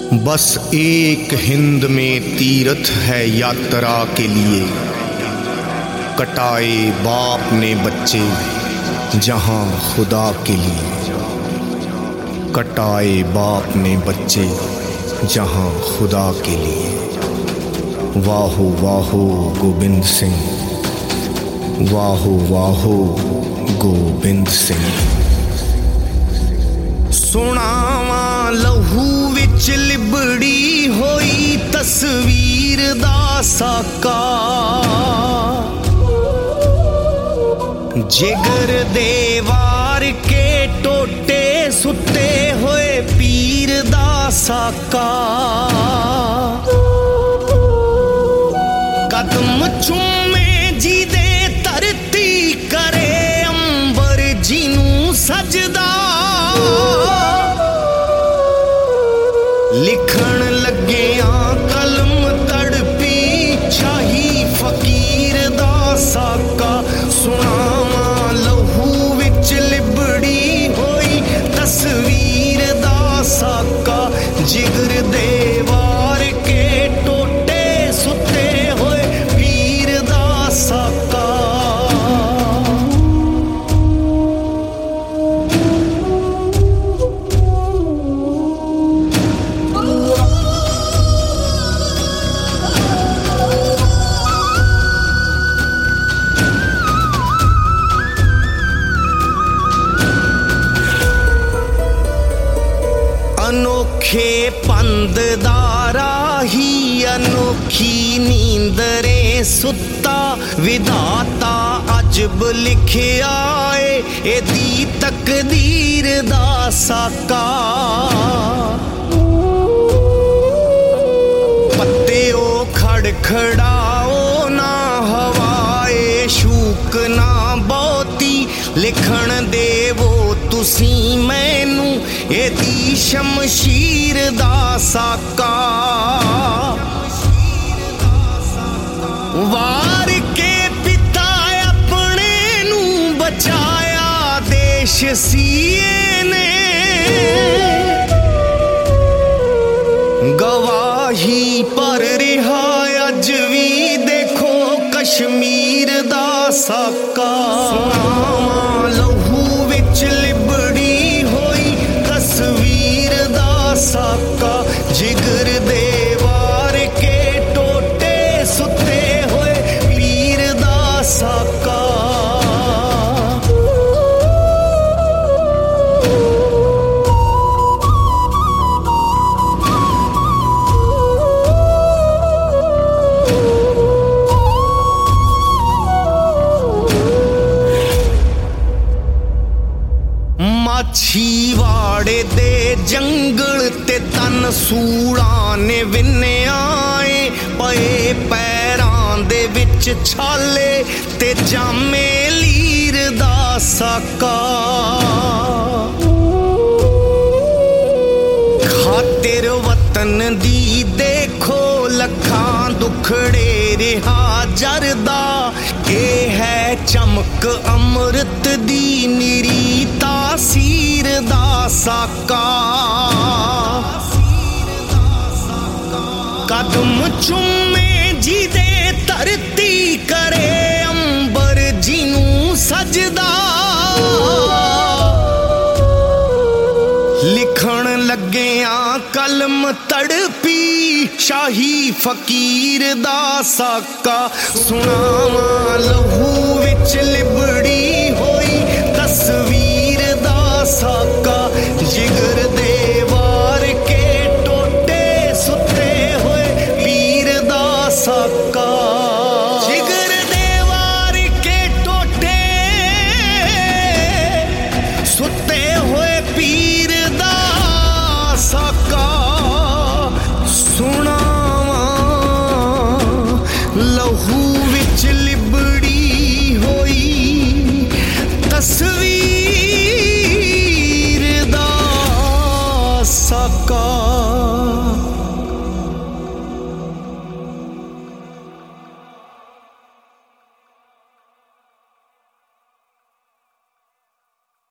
बस एक हिंद में तीर्थ है यात्रा के लिए, कटाए बाप ने बच्चे जहां खुदा के लिए, कटाए बाप ने बच्चे जहां खुदा के लिए। वाहो वाहो गोबिंद सिंह, वाहो वाहो गोबिंद सिंह। सुनावा लहू विच लिबड़ी होई तस्वीर दा साका, जिगर दे वार के टोटे सुते होए पीर दा साका। कदम चूमे जी दे धरती करे अंबर जिनू सजदा, लिखण लग्गिया कलम तड़पी शाही फकीर दा साका। सुनावा लहू विच लिबड़ी होई तस्वीर दा साका, जिगर दे वार के टोटे सुते होए पीर दा साका। अनोखे पंददारा ही अनोखी नींदरे सुता, विधाता अजब लिखिया एदी तकदीर दा साका। पत्ते ओ खड़खड़ाओ ना हवाए शूक ना बहुती, लिखण देवो तुसी मैनू एदी शमशीर दा साका। वार के पिता अपने नू बचाया देश सीए ने, गवाही पर रिहा अज भी देखो कश्मीर दा साका। सुनावा लहू विच लिबड़ी होई तस्वीर दा साका, जिगर दे वार के टोटे सुते होए पीर दा साका। माछीवाड़े दे जंगल ते तन सूड़ा ने विन्याए, पए पैरां दे विच छाले ते जामे लीर दा साका। खातिर वतन दी देखो लखां दुखड़े रिहा जरदा, ए है चमक अमृत दी निरी तासीर दा साका। कदम चूमे जी दे धरती करे अंबर जिनू सजदा, लिखण लग्गिया कलम तड़पी शाही फकीर दा साका। सुनावा लहू विच लिबड़ी होई